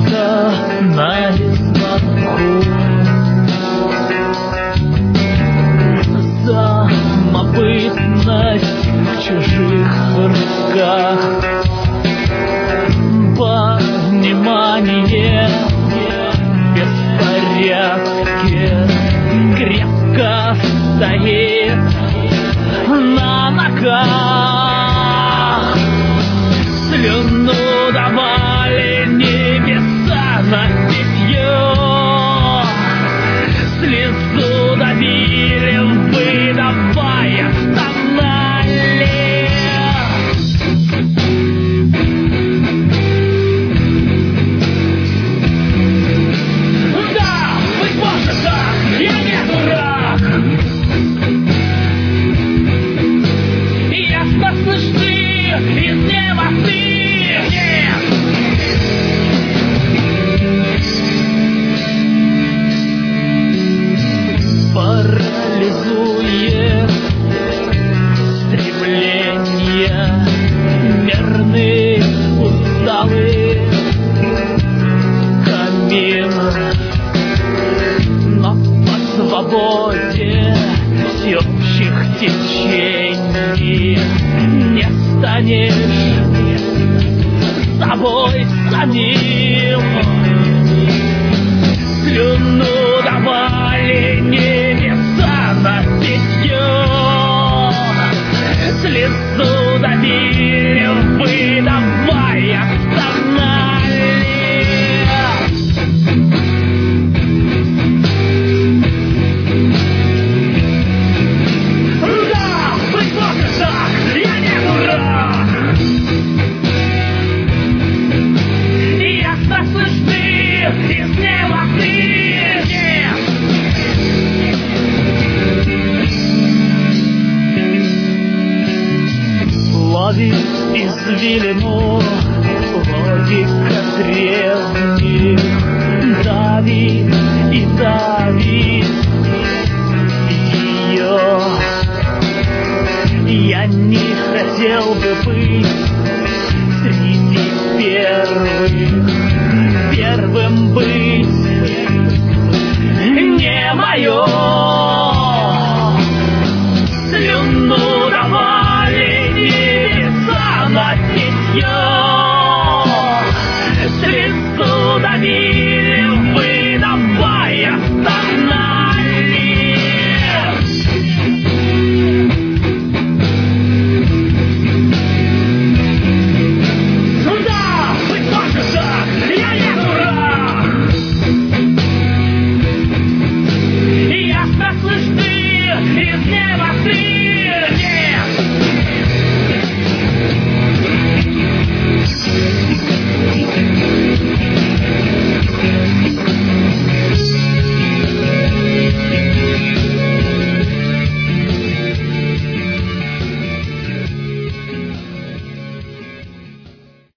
где-то наизнанку. Самобытность в чужих руках, понимание в беспорядке крепко стоит на ногах. Слюну давали небеса на питье, слезу давили, выдавая стонали. Да, быть может так, я не дурак. Ясно слышны из неба ты. Парализует стремления мерные, усталые камин, но по свободе всеобщих течений не станешь собой самим. Слюну давали небеса на питье, слезу давили, выдавая стонали. Да, быть может так, я не дурак. Ясно слышны из неба ты. Ловит извилину логика древних, давит и давит ее. Я не хотел бы быть среди первым быть не мое. Слюну давали на питье, слезу давили.